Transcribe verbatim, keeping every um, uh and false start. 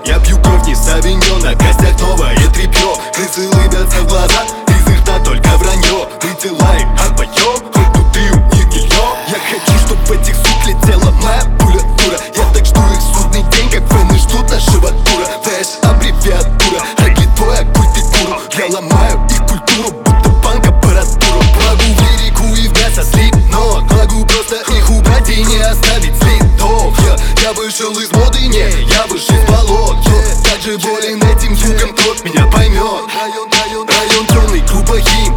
Я пью кровь, не савиньон, на костях новое тряпье. Крысы улыбятся в глаза, из их рта только вранье. Мы тела их отбоем, хоть внутри у них гильё. Я хочу, чтоб в этих сук летела моя пуля дура. Я так жду их судный день, как фэны ждут нашего тура. Фэш, аббревиатура, регли твоя культуру. Я ломаю их культуру, будто банк аппаратуру. Могу в лирику и в мясо слить, но могу просто их убрать и не оставить следов. Я, я вышел из моды, не, я вышел из болот. Я так же болен этим звуком, тот меня поймет. Район, район, район темный, группа Хим.